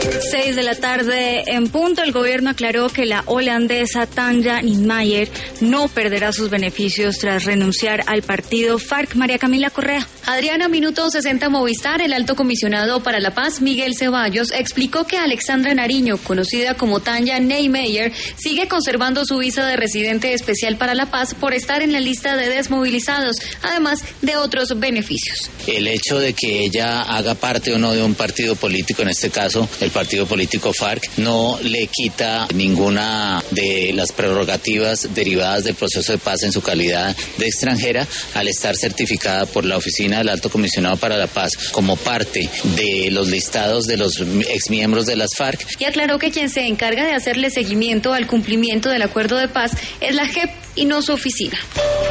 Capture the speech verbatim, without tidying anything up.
Seis de la tarde en punto, el gobierno aclaró que la holandesa Tanja Niemeyer no perderá sus beneficios tras renunciar al partido FARC. María Camila Correa. Adriana, minuto sesenta Movistar. El alto comisionado para la paz, Miguel Ceballos, explicó que Alexandra Nariño, conocida como Tanja Niemeyer, sigue conservando su visa de residente especial para la paz por estar en la lista de desmovilizados, además de otros beneficios. El hecho de que ella haga parte o no de un partido político, en este caso el partido político FARC, no le quita ninguna de las prerrogativas derivadas del proceso de paz en su calidad de extranjera al estar certificada por la Oficina del Alto Comisionado para la Paz como parte de los listados de los exmiembros de las FARC. Y aclaró que quien se encarga de hacerle seguimiento al cumplimiento del acuerdo de paz es la J E P y no su oficina.